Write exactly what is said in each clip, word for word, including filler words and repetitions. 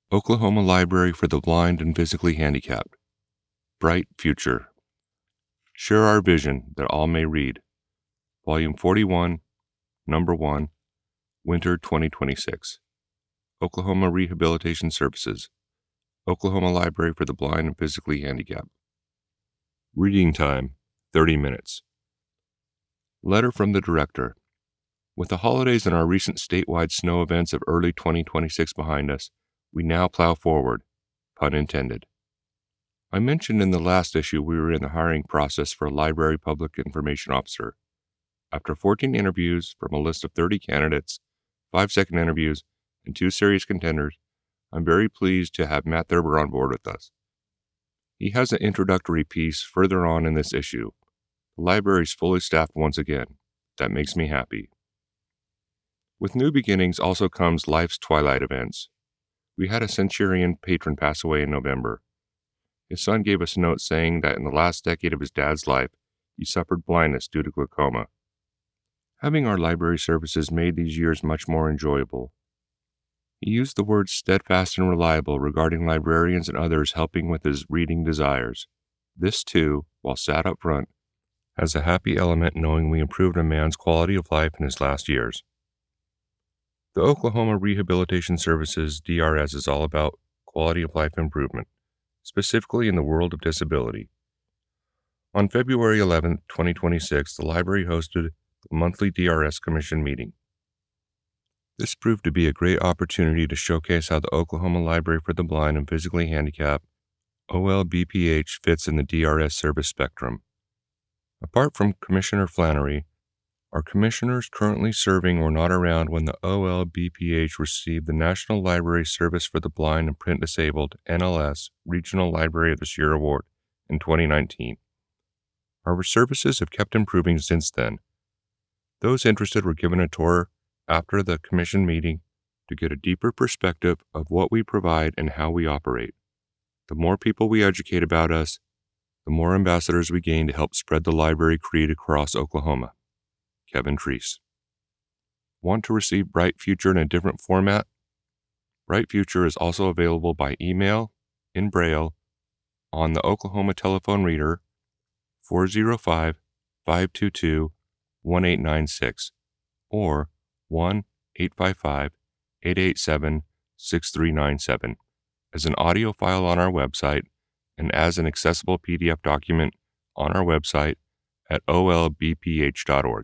Oklahoma Library for the Blind and Physically Handicapped. Bright Future. Share our vision that all may read. Volume forty-one, Number one, Winter twenty twenty-six. Oklahoma Rehabilitation Services. Oklahoma Library for the Blind and Physically Handicapped. Reading time, thirty minutes. Letter from the Director. With the holidays and our recent statewide snow events of early twenty twenty-six behind us, we now plow forward, pun intended. I mentioned in the last issue we were in the hiring process for a library public information officer. After fourteen interviews from a list of thirty candidates, five second interviews, and two serious contenders, I'm very pleased to have Matt Thurber on board with us. He has an introductory piece further on in this issue. The library is fully staffed once again. That makes me happy. With new beginnings also comes life's twilight events. We had a Centurion patron pass away in November. His son gave us a note saying that in the last decade of his dad's life, he suffered blindness due to glaucoma. Having our library services made these years much more enjoyable. He used the words steadfast and reliable regarding librarians and others helping with his reading desires. This, too, while sat up front, has a happy element knowing we improved a man's quality of life in his last years. The Oklahoma Rehabilitation Services, D R S, is all about quality of life improvement, specifically in the world of disability. On February eleventh, twenty twenty-six, the library hosted the monthly D R S Commission meeting. This proved to be a great opportunity to showcase how the Oklahoma Library for the Blind and Physically Handicapped, O L B P H, fits in the D R S service spectrum. Apart from Commissioner Flannery, our commissioners currently serving were not around when the O L B P H received the National Library Service for the Blind and Print Disabled N L S Regional Library of the Year Award in twenty nineteen. Our services have kept improving since then. Those interested were given a tour after the commission meeting to get a deeper perspective of what we provide and how we operate. The more people we educate about us, the more ambassadors we gain to help spread the library created across Oklahoma. Kevin Treese. Want to receive Bright Future in a different format? Bright Future is also available by email, in Braille, on the Oklahoma telephone reader four oh five, five two two, one eight nine six or one eight five five, eight eight seven, six three nine seven, as an audio file on our website and as an accessible P D F document on our website at O L B P H dot org.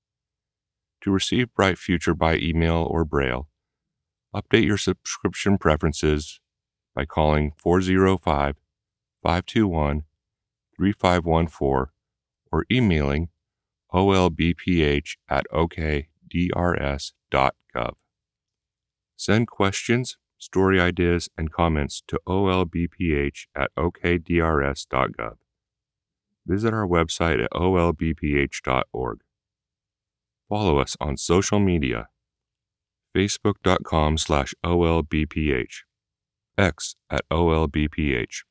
To receive Bright Future by email or Braille, update your subscription preferences by calling four oh five, five two one, three five one four or emailing O L B P H at O K D R S dot gov. Send questions, story ideas, and comments to O L B P H at O K D R S dot gov. Visit our website at O L B P H dot org. Follow us on social media, facebook.com slash OLBPH, X at O L B P H.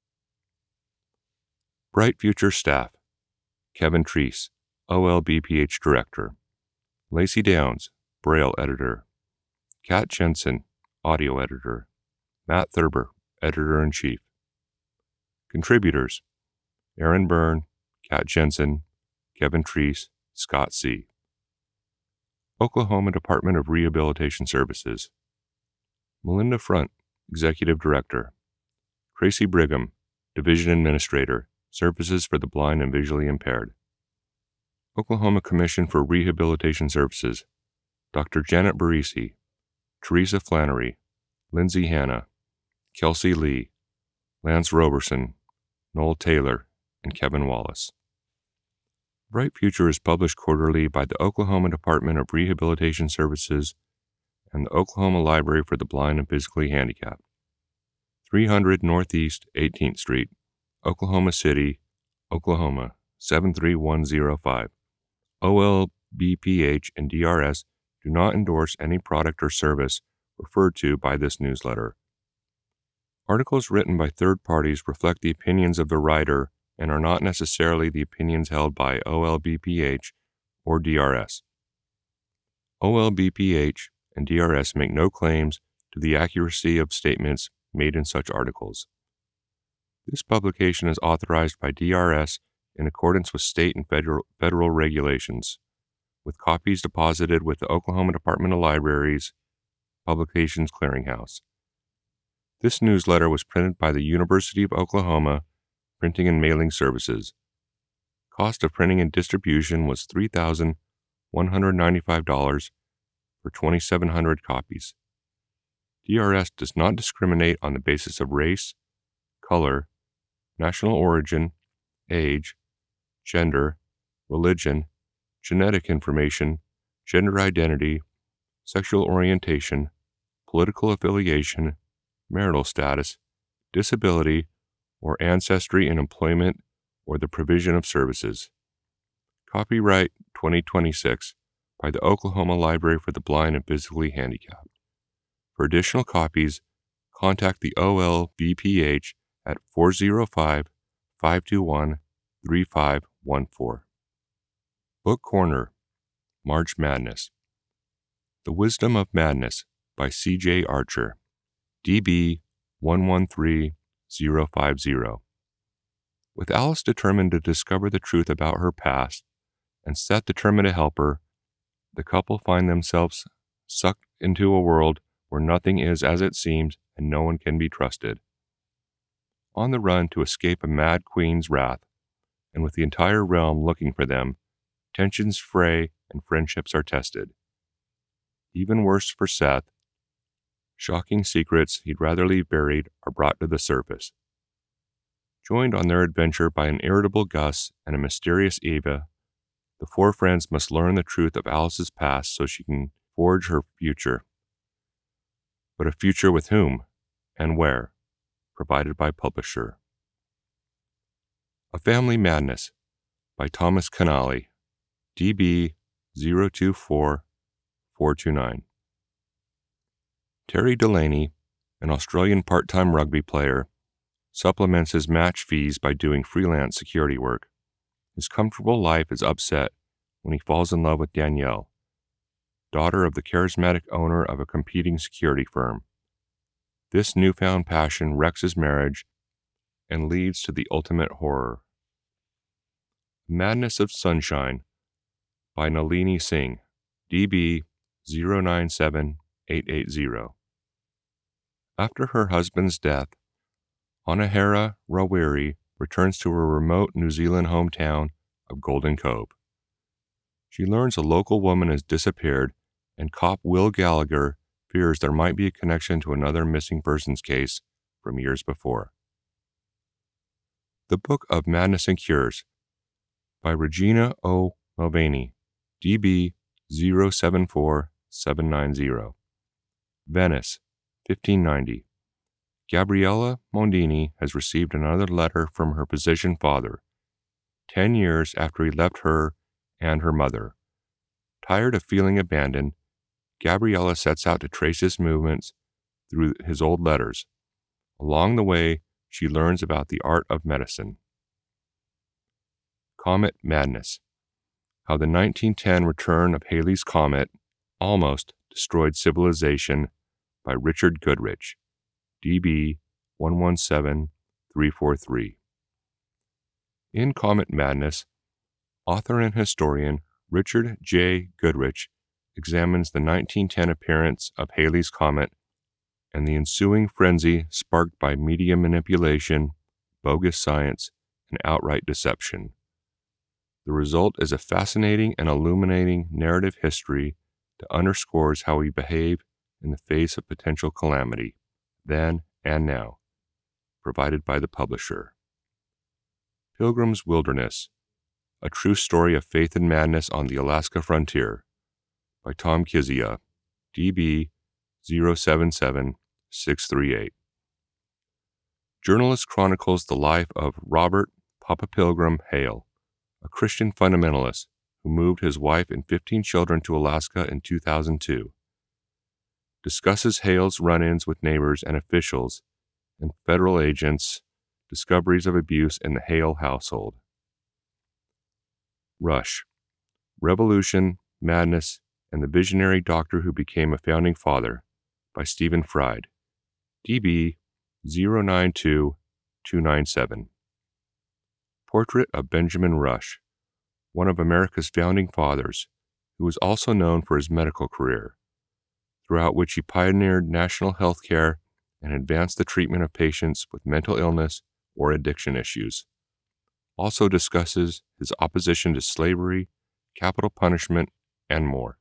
Bright Future Staff: Kevin Treese, O L B P H Director; Lacey Downs, Braille Editor; Kat Jensen, Audio Editor; Matt Thurber, Editor-in-Chief. Contributors: Aaron Byrne, Kat Jensen, Kevin Treese, Scott C. Oklahoma Department of Rehabilitation Services: Melinda Front, Executive Director; Tracy Brigham, Division Administrator, Services for the Blind and Visually Impaired. Oklahoma Commission for Rehabilitation Services: Doctor Janet Barisi, Teresa Flannery, Lindsay Hanna, Kelsey Lee, Lance Roberson, Noel Taylor, and Kevin Wallace. Bright Future is published quarterly by the Oklahoma Department of Rehabilitation Services and the Oklahoma Library for the Blind and Physically Handicapped, three hundred Northeast eighteenth Street, Oklahoma City, Oklahoma, seven three one zero five. O L B P H and D R S do not endorse any product or service referred to by this newsletter. Articles written by third parties reflect the opinions of the writer and are not necessarily the opinions held by O L B P H or D R S. O L B P H and D R S make no claims to the accuracy of statements made in such articles. This publication is authorized by D R S in accordance with state and federal, federal regulations, with copies deposited with the Oklahoma Department of Libraries Publications Clearinghouse. This newsletter was printed by the University of Oklahoma Printing and Mailing Services. Cost of printing and distribution was three thousand one hundred ninety-five dollars for twenty-seven hundred copies. D R S does not discriminate on the basis of race, color, national origin, age, gender, religion, genetic information, gender identity, sexual orientation, political affiliation, marital status, disability, or ancestry in employment or the provision of services. Copyright twenty twenty-six by the Oklahoma Library for the Blind and Physically Handicapped. For additional copies, contact the O L B P H at four oh five, five two one, three five one four. Book Corner, March Madness. The Wisdom of Madness by C J Archer, D B one one three zero five zero. With Alice determined to discover the truth about her past, and Seth determined to help her, the couple find themselves sucked into a world where nothing is as it seems and no one can be trusted. On the run to escape a mad queen's wrath, and with the entire realm looking for them, tensions fray and friendships are tested. Even worse for Seth, shocking secrets he'd rather leave buried are brought to the surface. Joined on their adventure by an irritable Gus and a mysterious Eva, the four friends must learn the truth of Alice's past so she can forge her future. But a future with whom and where? Provided by publisher. A Family Madness by Thomas Canali, D B zero two four four two nine. Terry Delaney, an Australian part-time rugby player, supplements his match fees by doing freelance security work. His comfortable life is upset when he falls in love with Danielle, daughter of the charismatic owner of a competing security firm. This newfound passion wrecks his marriage and leads to the ultimate horror. Madness of Sunshine by Nalini Singh, D B zero nine seven eight eight zero. After her husband's death, Anahara Rawiri returns to her remote New Zealand hometown of Golden Cove. She learns a local woman has disappeared, and cop Will Gallagher fears there might be a connection to another missing persons case from years before. The Book of Madness and Cures by Regina O. Mulvaney, D B zero seven four seven nine zero. Venice, fifteen ninety. Gabriella Mondini has received another letter from her physician father, ten years after he left her and her mother. Tired of feeling abandoned, Gabriella sets out to trace his movements through his old letters. Along the way, she learns about the art of medicine. Comet Madness: How the nineteen ten return of Halley's Comet almost destroyed civilization by Richard Goodrich, D B one one seven three four three. In Comet Madness, author and historian Richard J. Goodrich examines the nineteen ten appearance of Halley's Comet and the ensuing frenzy sparked by media manipulation, bogus science, and outright deception. The result is a fascinating and illuminating narrative history that underscores how we behave in the face of potential calamity, then and now, provided by the publisher. Pilgrim's Wilderness: A True Story of Faith and Madness on the Alaska Frontier by Tom Kizia, D B zero seven seven six three eight. Journalist chronicles the life of Robert Papa Pilgrim Hale, a Christian fundamentalist who moved his wife and fifteen children to Alaska in two thousand two. Discusses Hale's run-ins with neighbors and officials and federal agents, discoveries of abuse in the Hale household. Rush: Revolution, Madness, and the Visionary Doctor Who Became a Founding Father by Stephen Fried, D B zero nine two two nine seven. Portrait of Benjamin Rush, one of America's founding fathers, who was also known for his medical career, throughout which he pioneered national health care and advanced the treatment of patients with mental illness or addiction issues. Also discusses his opposition to slavery, capital punishment, and more.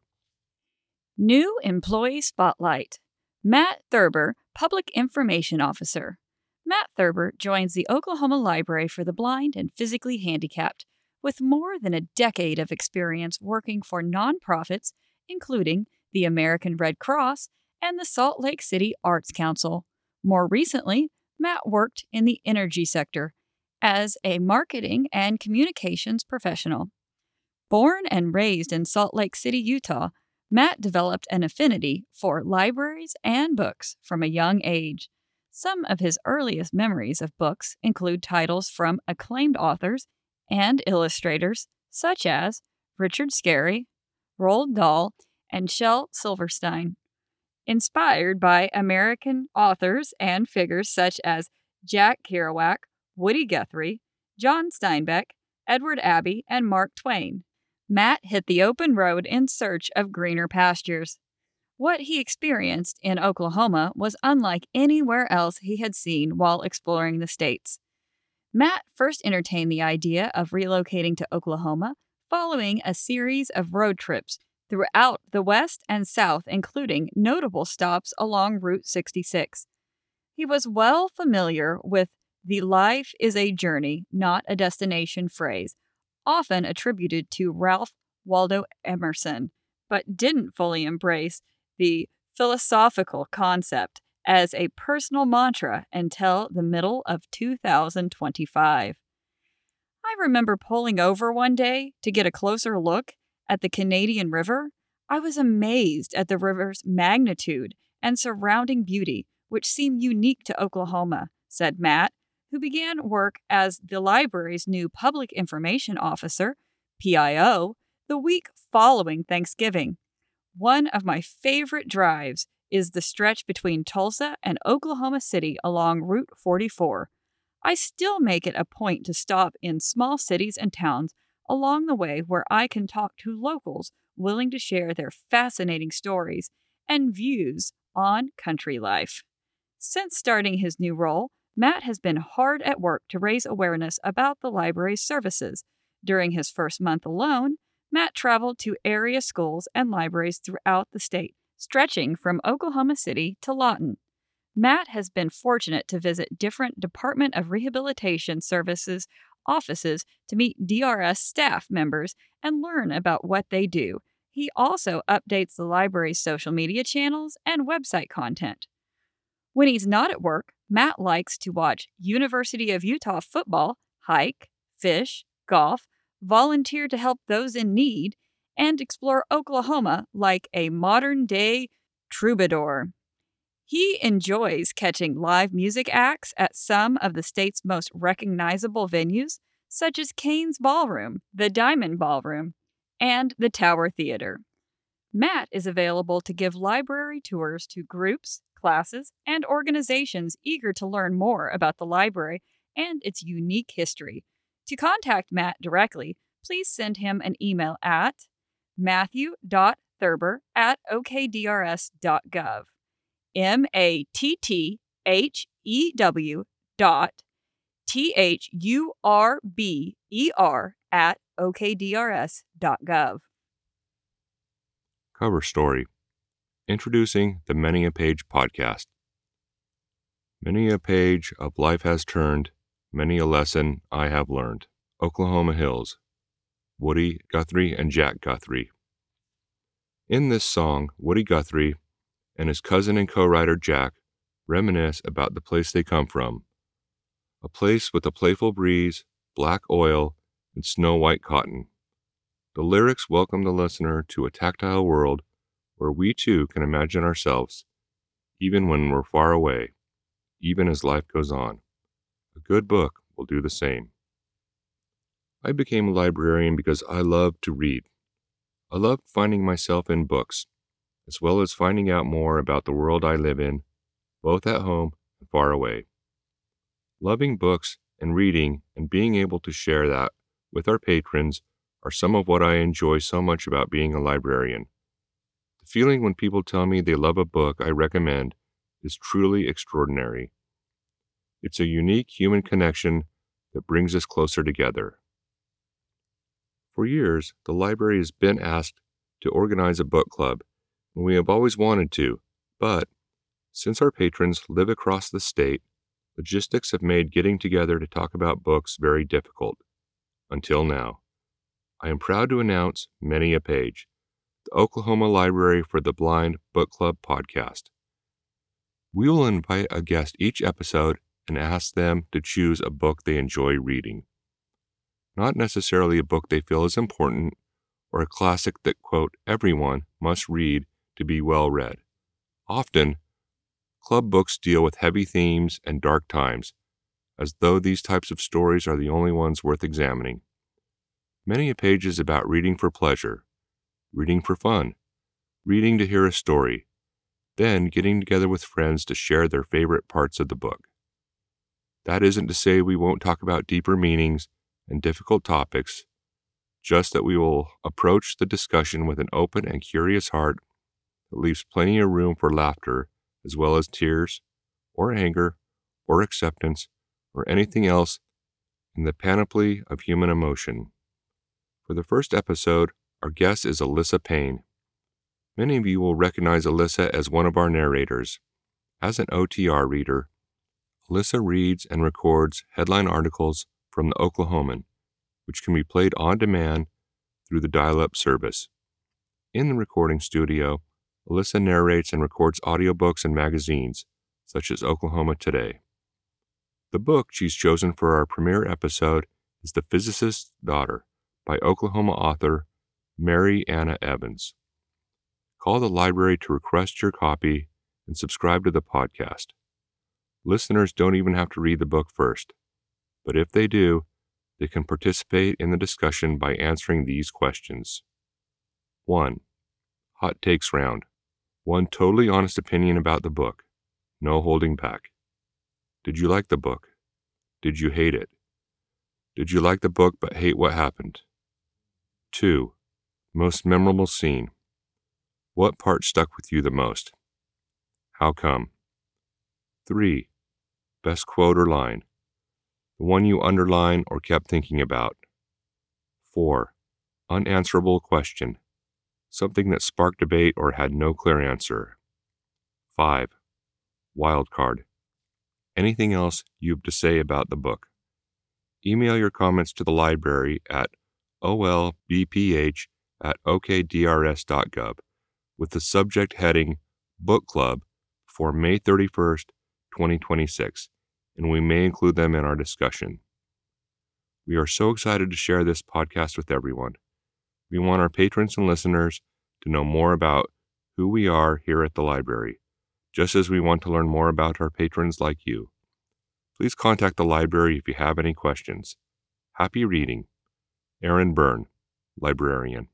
New Employee Spotlight. Matt Thurber, Public Information Officer. Matt Thurber joins the Oklahoma Library for the Blind and Physically Handicapped with more than a decade of experience working for nonprofits, including the American Red Cross and the Salt Lake City Arts Council. More recently, Matt worked in the energy sector as a marketing and communications professional. Born and raised in Salt Lake City, Utah, Matt developed an affinity for libraries and books from a young age. Some of his earliest memories of books include titles from acclaimed authors and illustrators such as Richard Scarry, Roald Dahl, and Shel Silverstein. Inspired by American authors and figures such as Jack Kerouac, Woody Guthrie, John Steinbeck, Edward Abbey, and Mark Twain, Matt hit the open road in search of greener pastures. What he experienced in Oklahoma was unlike anywhere else he had seen while exploring the states. Matt first entertained the idea of relocating to Oklahoma following a series of road trips throughout the West and South, including notable stops along Route sixty-six. He was well familiar with the "life is a journey, not a destination" phrase, often attributed to Ralph Waldo Emerson, but didn't fully embrace the philosophical concept as a personal mantra until the middle of two thousand twenty-five. I remember pulling over one day to get a closer look at the Canadian River. I was amazed at the river's magnitude and surrounding beauty, which seemed unique to Oklahoma, said Matt, who began work as the library's new Public Information Officer, P I O, the week following Thanksgiving. One of my favorite drives is the stretch between Tulsa and Oklahoma City along Route forty-four. I still make it a point to stop in small cities and towns along the way where I can talk to locals willing to share their fascinating stories and views on country life. Since starting his new role, Matt has been hard at work to raise awareness about the library's services. During his first month alone, Matt traveled to area schools and libraries throughout the state, stretching from Oklahoma City to Lawton. Matt has been fortunate to visit different Department of Rehabilitation Services offices to meet D R S staff members and learn about what they do. He also updates the library's social media channels and website content. When he's not at work, Matt likes to watch University of Utah football, hike, fish, golf, volunteer to help those in need, and explore Oklahoma like a modern-day troubadour. He enjoys catching live music acts at some of the state's most recognizable venues, such as Kane's Ballroom, the Diamond Ballroom, and the Tower Theater. Matt is available to give library tours to groups, classes, and organizations eager to learn more about the library and its unique history. To contact Matt directly, please send him an email at matthew dot thurber at o k d r s dot gov. M A T T H E W dot T H U R B E R at O K D R S dot gov. Cover story. Introducing the Many a Page podcast. Many a page of life has turned, many a lesson I have learned. Oklahoma Hills. Woody Guthrie and Jack Guthrie. In this song, Woody Guthrie and his cousin and co-writer Jack reminisce about the place they come from, a place with a playful breeze, black oil, and snow-white cotton. The lyrics welcome the listener to a tactile world where we too can imagine ourselves, even when we're far away, even as life goes on. A good book will do the same. I became a librarian because I love to read. I loved finding myself in books. as well as finding out more about the world I live in, both at home and far away. Loving books and reading and being able to share that with our patrons are some of what I enjoy so much about being a librarian. The feeling when people tell me they love a book I recommend is truly extraordinary. It's a unique human connection that brings us closer together. For years, the library has been asked to organize a book club, and we have always wanted to, but since our patrons live across the state, logistics have made getting together to talk about books very difficult. Until now. I am proud to announce Many a Page, the Oklahoma Library for the Blind Book Club podcast. We will invite a guest each episode and ask them to choose a book they enjoy reading. Not necessarily a book they feel is important or a classic that, quote, everyone must read to be well read. Often, club books deal with heavy themes and dark times, as though these types of stories are the only ones worth examining. Many a page is about reading for pleasure, reading for fun, reading to hear a story, then getting together with friends to share their favorite parts of the book. That isn't to say we won't talk about deeper meanings and difficult topics, just that we will approach the discussion with an open and curious heart that leaves plenty of room for laughter as well as tears, or anger, or acceptance, or anything else in the panoply of human emotion. For the first episode, our guest is Alyssa Payne. Many of you will recognize Alyssa as one of our narrators. As an O T R reader, Alyssa reads and records headline articles from the Oklahoman, which can be played on demand through the dial-up service. In the recording studio, Alyssa narrates and records audiobooks and magazines, such as Oklahoma Today. The book she's chosen for our premiere episode is The Physicist's Daughter by Oklahoma author Mary Anna Evans. Call the library to request your copy and subscribe to the podcast. Listeners don't even have to read the book first, but if they do, they can participate in the discussion by answering these questions. one. Hot takes round. One totally honest opinion about the book. No holding back. Did you like the book? Did you hate it? Did you like the book but hate what happened? two. Most memorable scene. What part stuck with you the most? How come? three. Best quote or line. The one you underline or kept thinking about. four. Unanswerable question. Something that sparked debate or had no clear answer. five. Wild card. Anything else you have to say about the book? Email your comments to the library at O L B P H at O K D R S dot gov with the subject heading Book Club for May thirty-first, twenty twenty-six, and we may include them in our discussion. We are so excited to share this podcast with everyone. We want our patrons and listeners to know more about who we are here at the library, just as we want to learn more about our patrons like you. Please contact the library if you have any questions. Happy reading. Aaron Byrne, Librarian.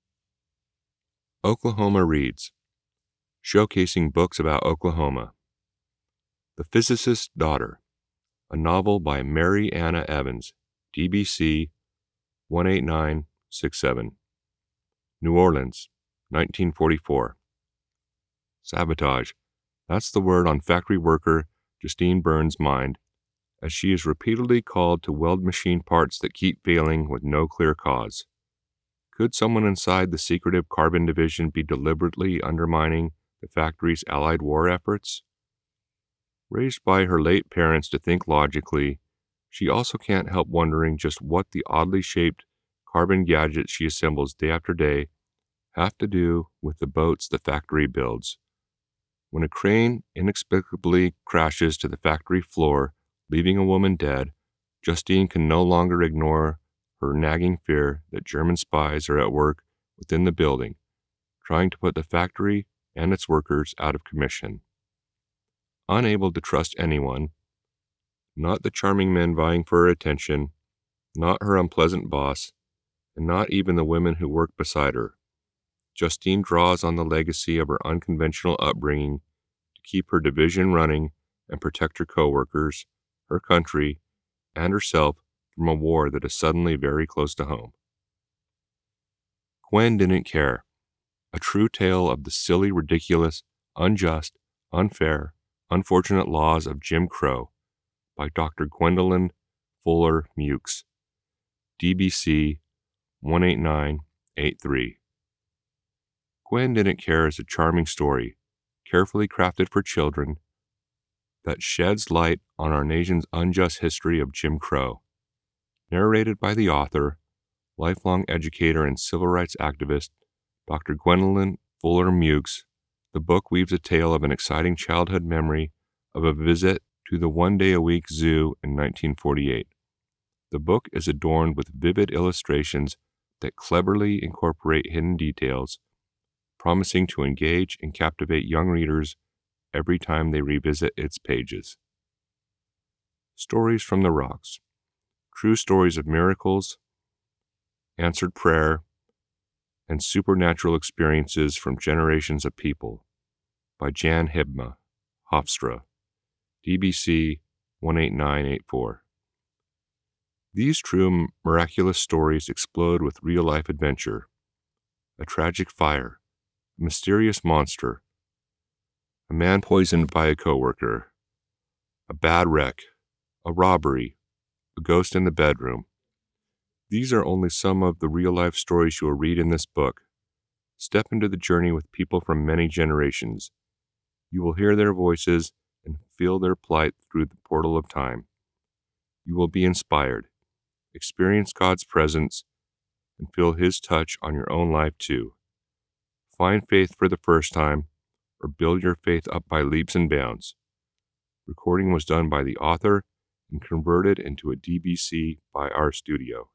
Oklahoma Reads, showcasing books about Oklahoma. The Physicist's Daughter, a novel by Mary Anna Evans, D B C one eight nine six seven. New Orleans, nineteen forty-four. Sabotage, that's the word on factory worker Justine Burns' mind, as she is repeatedly called to weld machine parts that keep failing with no clear cause. Could someone inside the secretive Carbon Division be deliberately undermining the factory's Allied war efforts? Raised by her late parents to think logically, she also can't help wondering just what the oddly shaped carbon gadgets she assembles day after day have to do with the boats the factory builds. When a crane inexplicably crashes to the factory floor, leaving a woman dead, Justine can no longer ignore her nagging fear that German spies are at work within the building, trying to put the factory and its workers out of commission. Unable to trust anyone, not the charming men vying for her attention, not her unpleasant boss, and not even the women who work beside her, Justine draws on the legacy of her unconventional upbringing to keep her division running and protect her coworkers, her country, and herself from a war that is suddenly very close to home. Gwen Didn't Care, a true tale of the silly, ridiculous, unjust, unfair, unfortunate laws of Jim Crow by Doctor Gwendolyn Fuller Mewkes, D B C one eight nine eight three. Gwen Didn't Care is a charming story, carefully crafted for children, that sheds light on our nation's unjust history of Jim Crow. Narrated by the author, lifelong educator and civil rights activist, Doctor Gwendolyn Fuller Mewkes, the book weaves a tale of an exciting childhood memory of a visit to the one-day-a-week zoo in nineteen forty-eight. The book is adorned with vivid illustrations that cleverly incorporate hidden details, promising to engage and captivate young readers every time they revisit its pages. Stories from the Rocks. True stories of miracles, answered prayer, and supernatural experiences from generations of people by Jan Hibma, Hofstra, D B C one eight nine eight four. These true miraculous stories explode with real-life adventure, a tragic fire, a mysterious monster, a man poisoned by a coworker, a bad wreck, a robbery, a ghost in the bedroom. These are only some of the real-life stories you will read in this book. Step into the journey with people from many generations. You will hear their voices and feel their plight through the portal of time. You will be inspired, experience God's presence, and feel His touch on your own life too. Find faith for the first time, or build your faith up by leaps and bounds. Recording was done by the author and converted into a D B C by our studio.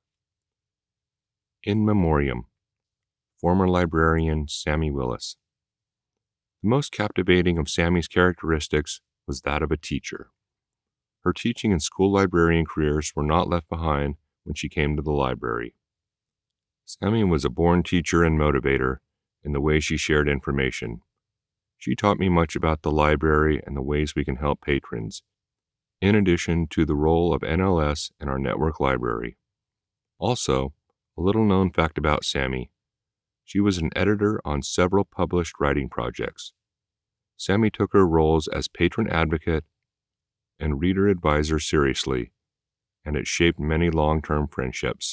In Memoriam, former librarian Sammy Willis. The most captivating of Sammy's characteristics was that of a teacher. Her teaching and school librarian careers were not left behind when she came to the library. Sammy was a born teacher and motivator in the way she shared information. She taught me much about the library and the ways we can help patrons, in addition to the role of N L S in our network library. Also, a little-known fact about Sammy: she was an editor on several published writing projects. Sammy took her roles as patron advocate and reader advisor seriously, and it shaped many long-term friendships.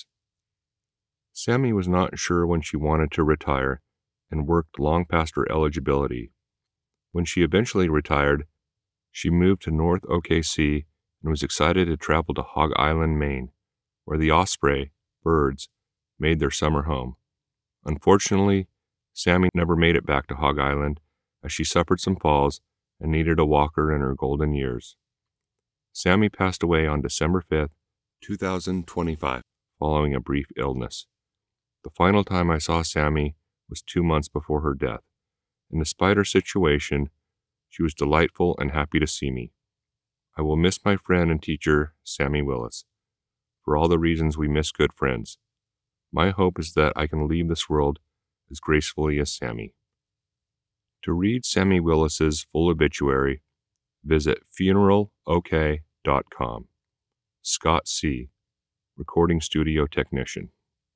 Sammy was not sure when she wanted to retire and worked long past her eligibility. When she eventually retired, she moved to North O K C and was excited to travel to Hog Island, Maine, where the osprey, birds, made their summer home. Unfortunately, Sammy never made it back to Hog Island as she suffered some falls and needed a walker in her golden years. Sammy passed away on December fifth, two thousand twenty-five, following a brief illness. The final time I saw Sammy was two months before her death, and despite her situation, she was delightful and happy to see me. I will miss my friend and teacher, Sammy Willis, for all the reasons we miss good friends. My hope is that I can leave this world as gracefully as Sammy. To read Sammy Willis's full obituary, visit funeral o k dot com. Scott C., Recording Studio Technician.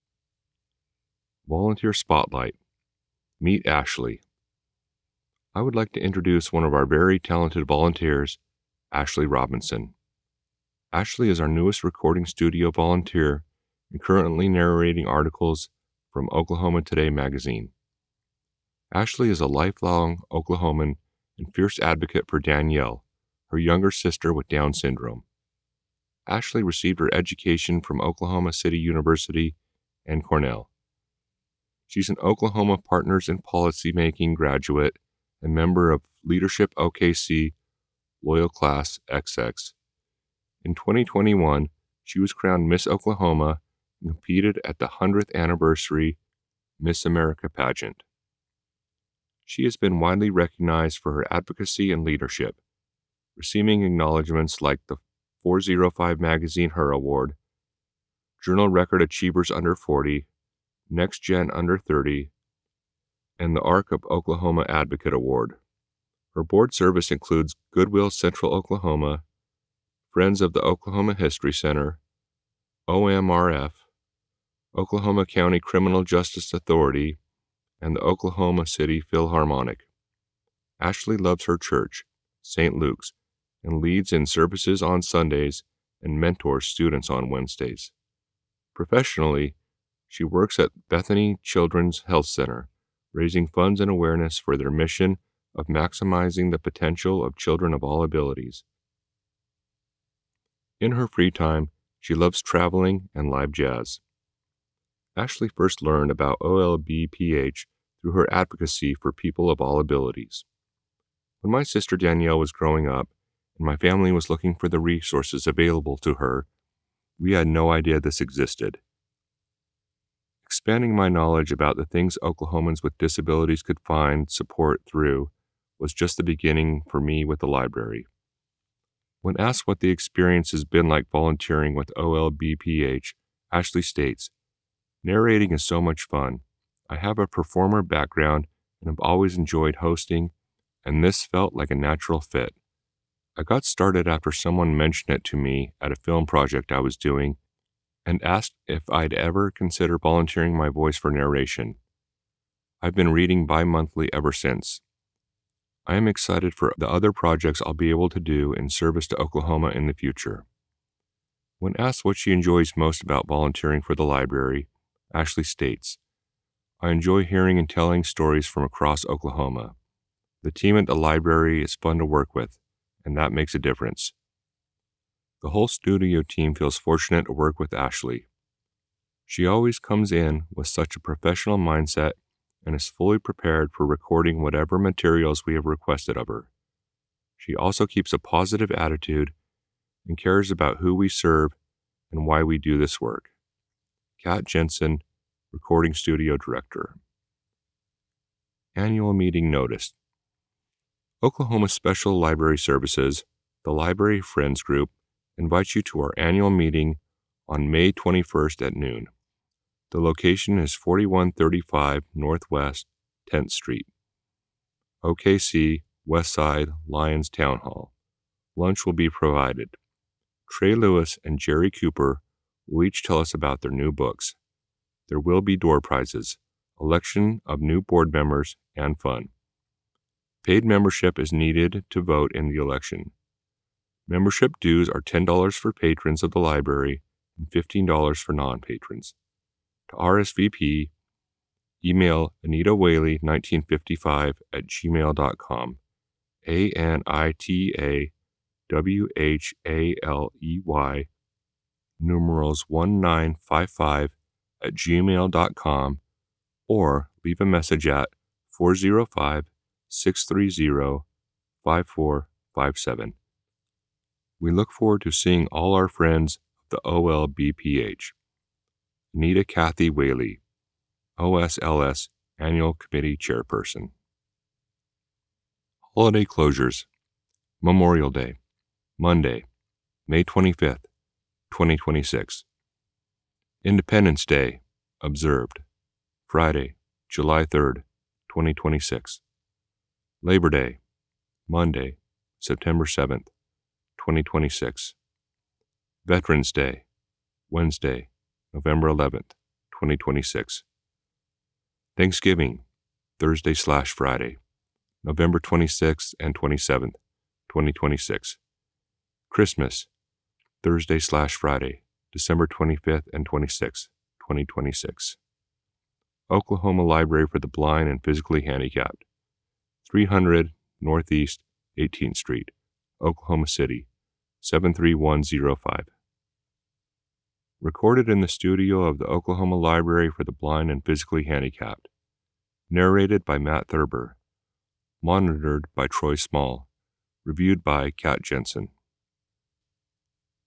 Volunteer Spotlight. Meet Ashley. I would like to introduce one of our very talented volunteers, Ashley Robinson. Ashley is our newest recording studio volunteer and currently narrating articles from Oklahoma Today magazine. Ashley is a lifelong Oklahoman and fierce advocate for Danielle, her younger sister with Down syndrome. Ashley received her education from Oklahoma City University and Cornell. She's an Oklahoma Partners in Policymaking graduate and member of Leadership O K C Loyal Class X X. In twenty twenty-one, she was crowned Miss Oklahoma and competed at the one hundredth anniversary Miss America pageant. She has been widely recognized for her advocacy and leadership, receiving acknowledgments like the four oh five Magazine Her Award, Journal Record Achievers Under forty, Next Gen Under thirty, and the Arc of Oklahoma Advocate Award. Her board service includes Goodwill Central Oklahoma, Friends of the Oklahoma History Center, O M R F, Oklahoma County Criminal Justice Authority, and the Oklahoma City Philharmonic. Ashley loves her church, Saint Luke's, and leads in services on Sundays and mentors students on Wednesdays. Professionally, she works at Bethany Children's Health Center, raising funds and awareness for their mission of maximizing the potential of children of all abilities. In her free time, she loves traveling and live jazz. Ashley first learned about O L B P H through her advocacy for people of all abilities. When my sister Danielle was growing up, and my family was looking for the resources available to her, we had no idea this existed. Expanding my knowledge about the things Oklahomans with disabilities could find support through was just the beginning for me with the library. When asked what the experience has been like volunteering with O L B P H, Ashley states, "Narrating is so much fun. I have a performer background and have always enjoyed hosting, and this felt like a natural fit. I got started after someone mentioned it to me at a film project I was doing and asked if I'd ever consider volunteering my voice for narration. I've been reading bi-monthly ever since. I am excited for the other projects I'll be able to do in service to Oklahoma in the future." When asked what she enjoys most about volunteering for the library, Ashley states, "I enjoy hearing and telling stories from across Oklahoma. The team at the library is fun to work with, and that makes a difference. The whole studio team feels fortunate to work with Ashley. She always comes in with such a professional mindset and is fully prepared for recording whatever materials we have requested of her. She also keeps a positive attitude and cares about who we serve and why we do this work." Kat Jensen, Recording Studio Director. Annual Meeting Notice. Oklahoma Special Library Services, the Library Friends Group, invites you to our annual meeting on May twenty-first at noon. The location is forty-one thirty-five Northwest tenth Street, O K C, Westside, Lyons Town Hall. Lunch will be provided. Trey Lewis and Jerry Cooper will each tell us about their new books. There will be door prizes, election of new board members, and fun. Paid membership is needed to vote in the election. Membership dues are ten dollars for patrons of the library and fifteen dollars for non-patrons. To R S V P, email Anita Whaley nineteen fifty-five at gmail dot com, A N I T A W H A L E Y, numerals one nine five five at gmail dot com, or leave a message at four oh five, six three zero, five four five seven. We look forward to seeing all our friends of the O L B P H. Anita Kathy Whaley, O S L S Annual Committee Chairperson. Holiday closures. Memorial Day, Monday, May twenty-fifth, twenty twenty-six. Independence Day, observed, Friday, July third, twenty twenty-six. Labor Day, Monday, September seventh, twenty twenty-six. Veterans Day, Wednesday, November eleventh, twenty twenty-six. Thanksgiving, Thursday slash Friday, November twenty-sixth and twenty-seventh, twenty twenty-six. Christmas, Thursday slash Friday, December twenty-fifth and twenty-sixth, twenty twenty-six. Oklahoma Library for the Blind and Physically Handicapped, three hundred Northeast eighteenth Street, Oklahoma City, seven three one zero five. Recorded in the studio of the Oklahoma Library for the Blind and Physically Handicapped. Narrated by Matt Thurber. Monitored by Troy Small. Reviewed by Kat Jensen.